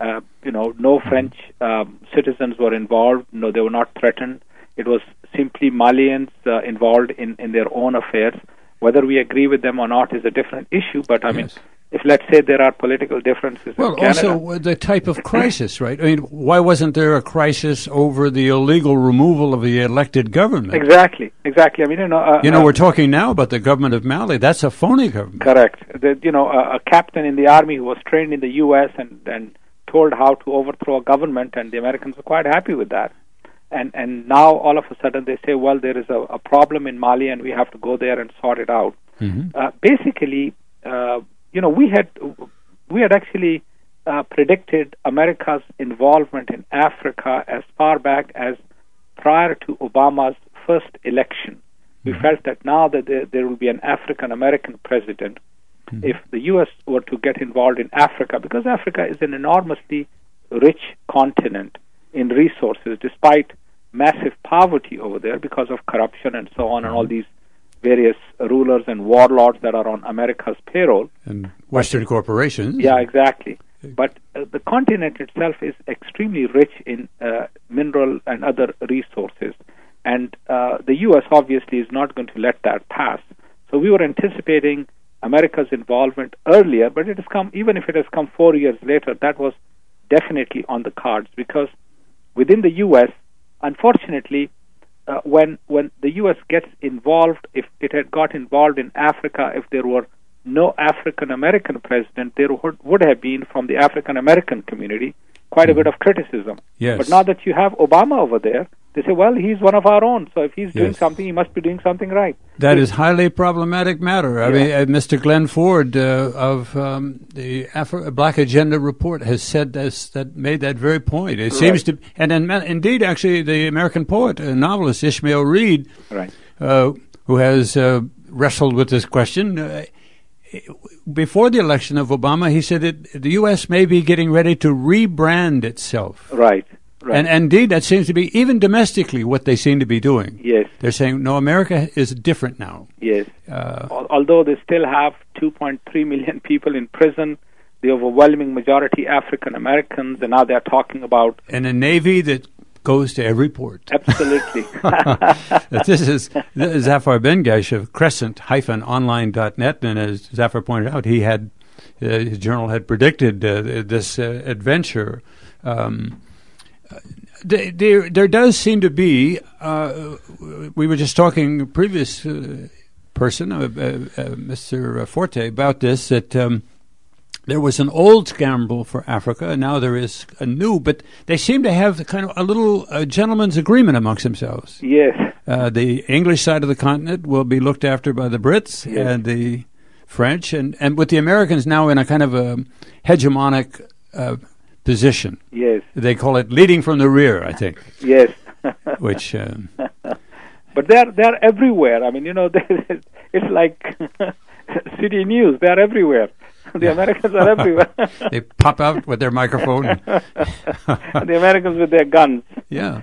No French citizens were involved. No, they were not threatened. It was simply Malians involved in their own affairs. Whether we agree with them or not is a different issue. But I mean, if let's say there are political differences in Canada. Also the type of crisis, right? I mean, why wasn't there a crisis over the illegal removal of the elected government? Exactly. I mean, we're talking now about the government of Mali. That's a phony government. Correct. A captain in the army who was trained in the U.S. and told how to overthrow a government, and the Americans were quite happy with that. And now all of a sudden they say, well, there is a problem in Mali and we have to go there and sort it out. Mm-hmm. Basically, we had actually predicted America's involvement in Africa as far back as prior to Obama's first election. We felt that now that there will be an African-American president, if the U.S. were to get involved in Africa, because Africa is an enormously rich continent in resources, despite massive poverty over there because of corruption and so on, and all these various rulers and warlords that are on America's payroll. And Western corporations. Yeah, exactly. But the continent itself is extremely rich in mineral and other resources. And the U.S. obviously is not going to let that pass. So we were anticipating America's involvement earlier, but it has come, even if it has come 4 years later, that was definitely on the cards, because within the U.S., unfortunately, when the U.S. gets involved, if it had got involved in Africa, if there were no African-American president, there would have been, from the African-American community, quite a bit of criticism. Yes. But now that you have Obama over there, they say, well, he's one of our own, so if he's doing something, he must be doing something right. That is highly problematic matter. I mean, Mr. Glenn Ford of the Black Agenda Report has said this, that made that very point. It seems to, and indeed, actually, the American poet and novelist Ishmael Reed, who has wrestled with this question, before the election of Obama, he said that the U.S. may be getting ready to rebrand itself. Right. And indeed, that seems to be, even domestically, what they seem to be doing. Yes. They're saying, no, America is different now. Yes. Although they still have 2.3 million people in prison, the overwhelming majority African Americans, and now they're talking about... And a Navy that goes to every port. Absolutely. This is Zafar Bengash of Crescent-online.net, and as Zafar pointed out, his journal had predicted this adventure. There does seem to be, we were just talking previous person, Mr. Forte, about this, that there was an old scramble for Africa, and now there is a new, but they seem to have kind of a little gentleman's agreement amongst themselves. Yes. The English side of the continent will be looked after by the Brits and the French, and with the Americans now in a kind of a hegemonic position. Yes. They call it leading from the rear, I think. Yes. Which... but they're everywhere. I mean, it's like city news. They're everywhere. The Americans are everywhere. They pop out with their microphone. The Americans with their guns. Yeah.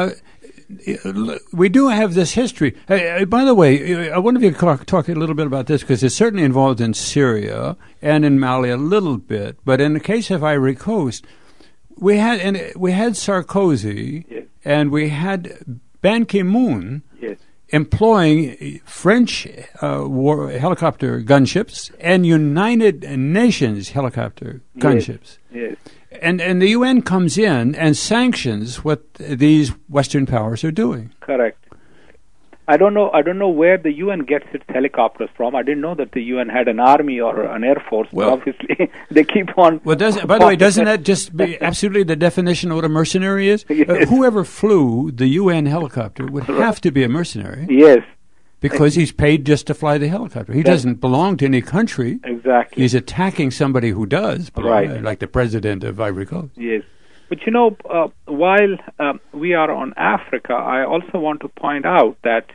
We do have this history. By the way, I wonder if you could talk a little bit about this, because it's certainly involved in Syria and in Mali a little bit. But in the case of Ivory Coast, we had Sarkozy, yes, and we had Ban Ki-moon, yes, employing French war helicopter gunships and United Nations helicopter gunships. yes. And the UN comes in and sanctions what these Western powers are doing. Correct. I don't know where the UN gets its helicopters from. I didn't know that the UN had an army or an air force. Well, but obviously, they keep on. Well, by the way, doesn't that just be absolutely the definition of what a mercenary is? Yes. Whoever flew the UN helicopter would have to be a mercenary. Yes. Because he's paid just to fly the helicopter. He doesn't belong to any country. Exactly. He's attacking somebody who does belong, right, like the president of Ivory Coast. Yes. But while we are on Africa, I also want to point out that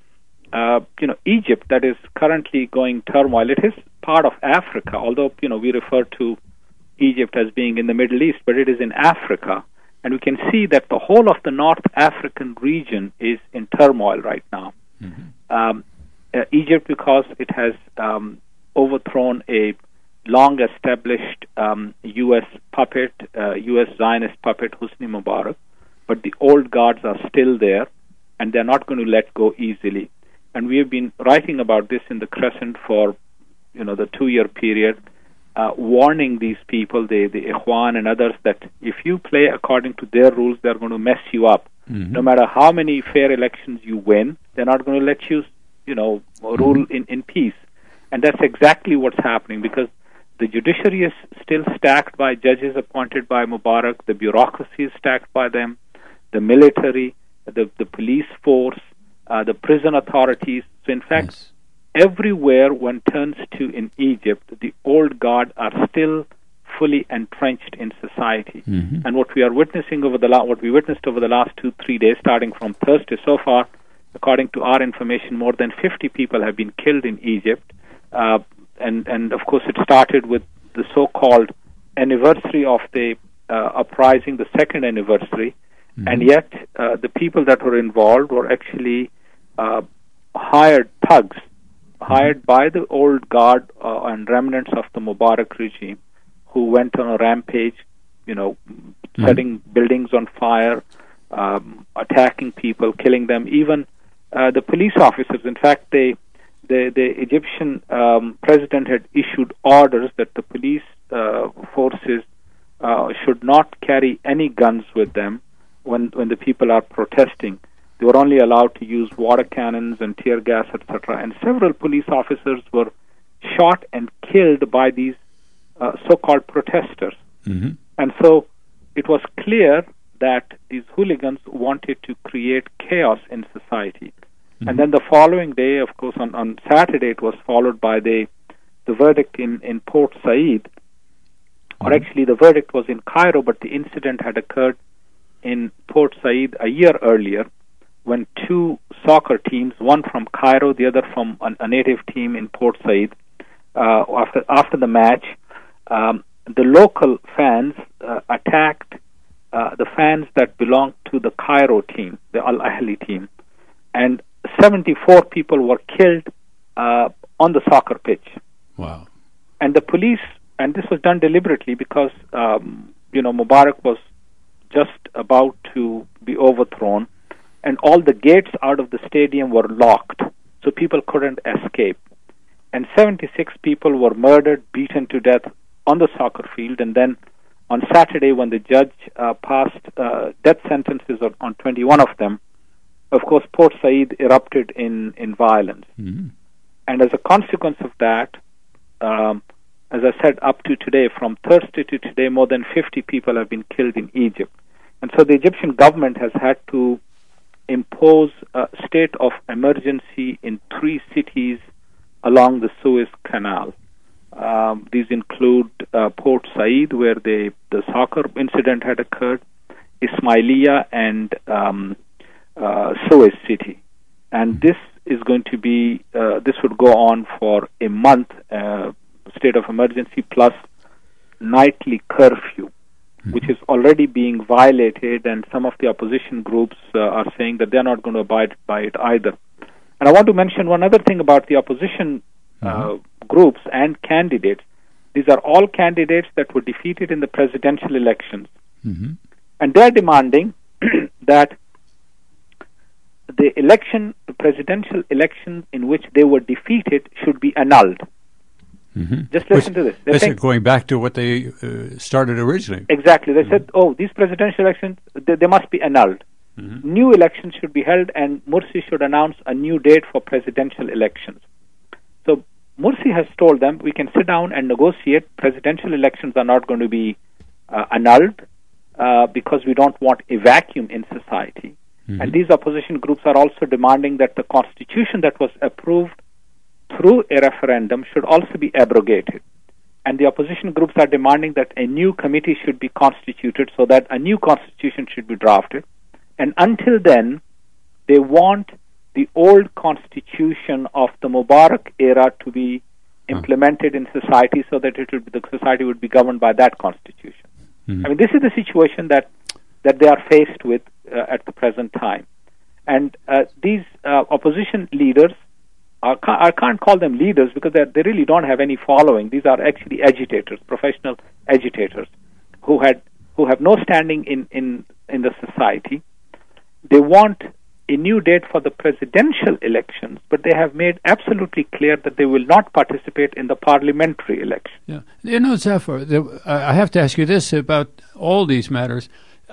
Egypt, that is currently going turmoil, it is part of Africa, although we refer to Egypt as being in the Middle East, but it is in Africa. And we can see that the whole of the North African region is in turmoil right now. Mm-hmm. Egypt, because it has overthrown a long-established U.S. puppet, U.S. Zionist puppet, Hosni Mubarak, but the old guards are still there, and they're not going to let go easily. And we have been writing about this in the Crescent for, the 2-year period, warning these people, the Ikhwan and others, that if you play according to their rules, they're going to mess you up. Mm-hmm. No matter how many fair elections you win, they're not going to let you, rule in peace. And that's exactly what's happening, because the judiciary is still stacked by judges appointed by Mubarak, the bureaucracy is stacked by them, the military, the police force, the prison authorities. So in fact, yes, everywhere one turns to in Egypt, the old guard are still fully entrenched in society. Mm-hmm. And what we are witnessing what we witnessed over the last 2-3 days, starting from Thursday so far, according to our information, more than 50 people have been killed in Egypt. And of course, it started with the so-called anniversary of the uprising, the second anniversary. Mm-hmm. And yet, the people that were involved were actually hired thugs, hired by the old guard and remnants of the Mubarak regime, who went on a rampage, setting buildings on fire, attacking people, killing them, even the police officers. In fact, the Egyptian president had issued orders that the police forces should not carry any guns with them when the people are protesting. They were only allowed to use water cannons and tear gas, etc. And several police officers were shot and killed by these so-called protesters. Mm-hmm. And so it was clear that these hooligans wanted to create chaos in society. Mm-hmm. And then the following day, of course, on Saturday, it was followed by the verdict in Port Said. Mm-hmm. Or actually, the verdict was in Cairo, but the incident had occurred in Port Said a year earlier, when 2 soccer teams, one from Cairo, the other from a native team in Port Said, after the match, the local fans attacked the fans that belonged to the Cairo team, the Al Ahly team, and 74 people were killed on the soccer pitch. Wow! And the police, and this was done deliberately because Mubarak was just about to be overthrown, and all the gates out of the stadium were locked, so people couldn't escape. And 76 people were murdered, beaten to death on the soccer field. And then on Saturday, when the judge passed death sentences on 21 of them, of course, Port Said erupted in violence. Mm-hmm. And as a consequence of that, as I said, up to today, from Thursday to today, more than 50 people have been killed in Egypt. And so the Egyptian government has had to impose a state of emergency in 3 cities along the Suez Canal. These include Port Said, where the soccer incident had occurred, Ismailia, and Suez City. And this is going to be, this would go on for a month, state of emergency plus nightly curfew, which is already being violated, and some of the opposition groups are saying that they're not going to abide by it either. And I want to mention one other thing about the opposition groups and candidates. These are all candidates that were defeated in the presidential elections. And they're demanding that the presidential election in which they were defeated should be annulled. Just listen to this. This going back to what they started originally. Exactly. They said, these presidential elections, they must be annulled. New elections should be held, and Morsi should announce a new date for presidential elections. So Morsi has told them, we can sit down and negotiate. Presidential elections are not going to be annulled because we don't want a vacuum in society. And these opposition groups are also demanding that the constitution that was approved through a referendum should also be abrogated. And the opposition groups are demanding that a new committee should be constituted so that a new constitution should be drafted. And until then, they want the old constitution of the Mubarak era to be implemented in society so that the society would be governed by that constitution. I mean, this is the situation that they are faced with at the present time. And these opposition leaders, I can't call them leaders because they really don't have any following. These are actually agitators, professional agitators, who have no standing in the society. They want a new date for the presidential elections, but they have made absolutely clear that they will not participate in the parliamentary election. Yeah. You know, Zafar, I have to ask you this about all these matters.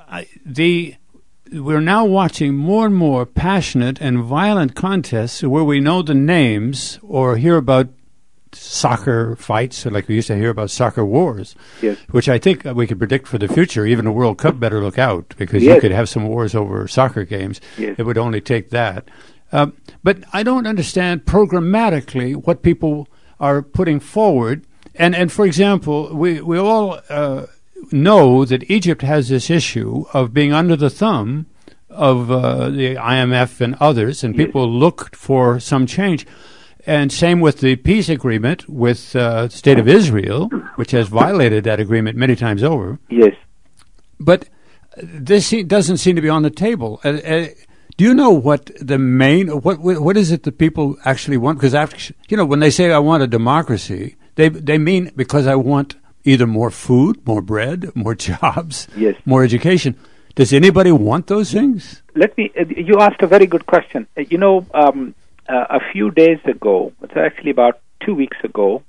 We're now watching more and more passionate and violent contests where we know the names or hear about soccer fights, like we used to hear about soccer wars, which I think we could predict for the future. Even the World Cup better look out, because you could have some wars over soccer games. It would only take that. But I don't understand programmatically what people are putting forward. And for example, we all know that Egypt has this issue of being under the thumb of the IMF and others, and people look for some change. And same with the peace agreement with the State of Israel, which has violated that agreement many times over. But this doesn't seem to be on the table. Do you know what the main, what is it that people actually want? Because when they say I want a democracy, they mean because I want either more food, more bread, more jobs, more education. Does anybody want those things? You asked a very good question. A few days ago, it's actually about 2 weeks ago,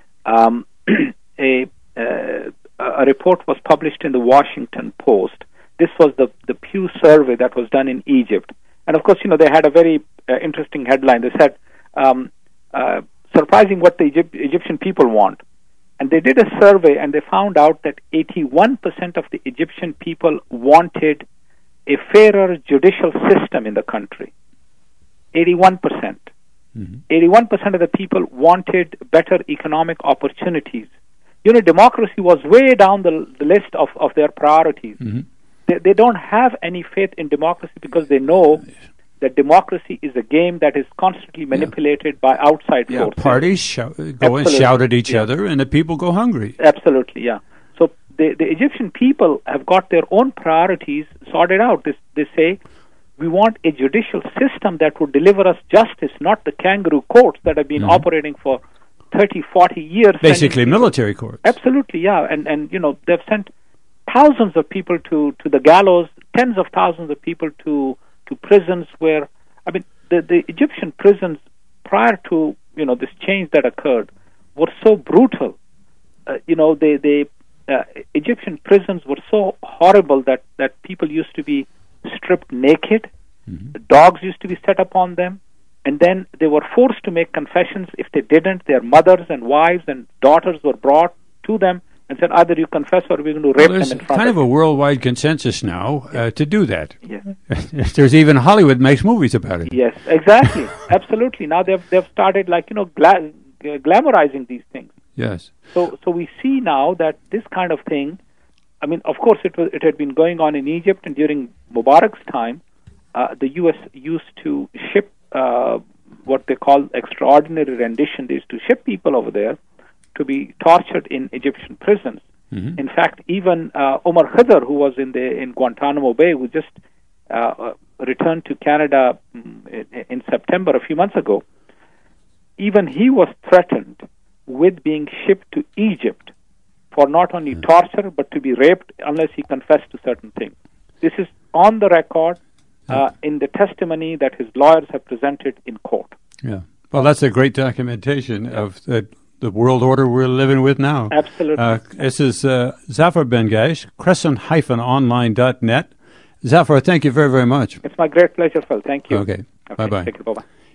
a report was published in the Washington Post. This was the Pew survey that was done in Egypt. And of course, they had a very interesting headline. They said, surprising what the Egyptian people want. And they did a survey and they found out that 81% of the Egyptian people wanted a fairer judicial system in the country. 81%. 81% of the people wanted better economic opportunities. Democracy was way down the list of their priorities. They don't have any faith in democracy because they know that democracy is a game that is constantly manipulated by outside forces. Parties go and shout at each other, and the people go hungry. Absolutely, So the Egyptian people have got their own priorities sorted out. They say, we want a judicial system that would deliver us justice, not the kangaroo courts that have been operating for 30, 40 years. Basically military courts. Absolutely, And they've sent thousands of people to the gallows, tens of thousands of people to prisons where, the Egyptian prisons prior to, this change that occurred were so brutal. The Egyptian prisons were so horrible that people used to be stripped naked. Dogs used to be set upon them, and then they were forced to make confessions. If they didn't, their mothers and wives and daughters were brought to them and said, either you confess or we're going to rape them in front of you. There's kind of a worldwide consensus now to do that. There's even Hollywood makes movies about it. Yes, exactly. Absolutely. Now they've started glamorizing these things. Yes. So we see now that this kind of thing, of course it had been going on in Egypt, and during Mubarak's time, the U.S. used to ship what they call extraordinary rendition. They used to ship people over there to be tortured in Egyptian prisons. Mm-hmm. In fact, even Omar Khadr, who was in Guantanamo Bay, who just returned to Canada in September, a few months ago, even he was threatened with being shipped to Egypt for not only torture, but to be raped unless he confessed to certain things. This is on the record in the testimony that his lawyers have presented in court. Yeah. Well, that's a great documentation of the world order we're living with now. Absolutely. This is Zafar Ben-Gaish, crescent-online.net. Zafar, thank you very, very much. It's my great pleasure, Phil. Thank you. Okay. Bye-bye. Take care. Bye-bye.